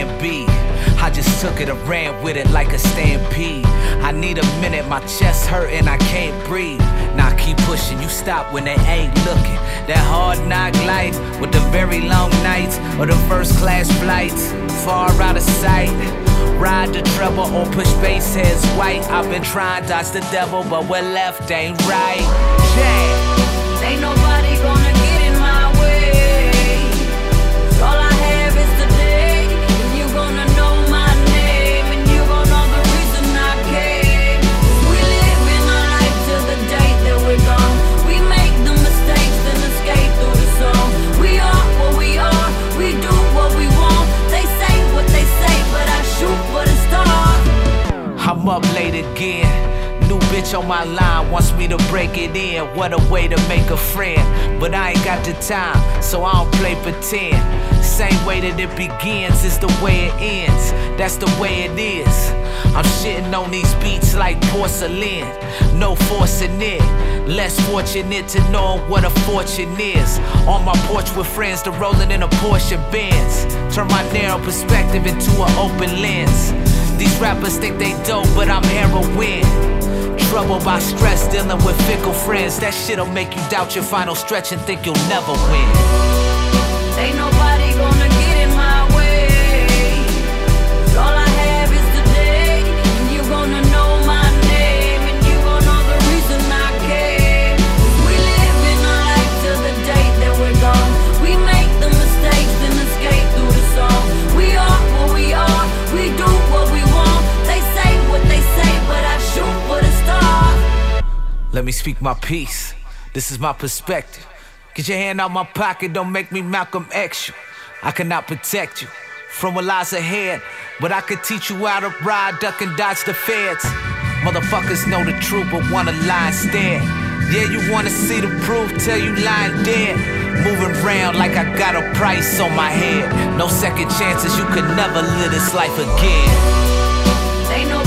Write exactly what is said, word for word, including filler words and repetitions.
plan B. I just took it and ran with it like a stampede. I need a minute, my chest hurting, I can't breathe. Now I keep pushing, you stop when they ain't looking. That hard knock life with the very long nights, or the first class flights, far out of sight. Ride the treble or push bass heads white. I've been trying to dodge the devil, but what left ain't right. Yeah. Ain't nobody gonna get in my way. All I have is today, and you gonna know my name, and you gon' know the reason I came. We living our life till the day that we're gone. We make the mistakes and escape through the song. We are what we are, we do what we want. They say what they say, but I shoot for the stars. I'm up late again. New bitch on my line wants me to break it in. What a way to make a friend. But I ain't got the time, so I don't play pretend. Same way that it begins is the way it ends. That's the way it is. I'm shitting on these beats like porcelain. No forcing it. Less fortunate to know what a fortune is. On my porch with friends to rolling in a Porsche Benz. Turn my narrow perspective into an open lens. These rappers think they dope, but I'm heroin. Trouble by stress, dealing with fickle friends. That shit'll make you doubt your final stretch and think you'll never win. Ain't nobody gonna get in my way. All I have is today, and you gonna know my name, and you gon' know the reason I came. We live in our life till the day that we're gone. We make the mistakes and escape through the song. We are what we are, we do what we want. They say what they say, but I shoot for the stars. Let me speak my piece. This is my perspective. Get your hand out my pocket, don't make me Malcolm X you. I cannot protect you from what lies ahead, but I could teach you how to ride, duck and dodge the feds. Motherfuckers know the truth but wanna lie instead. Yeah, you wanna see the proof, tell you lying dead. Moving around like I got a price on my head. No second chances, you could never live this life again. Ain't no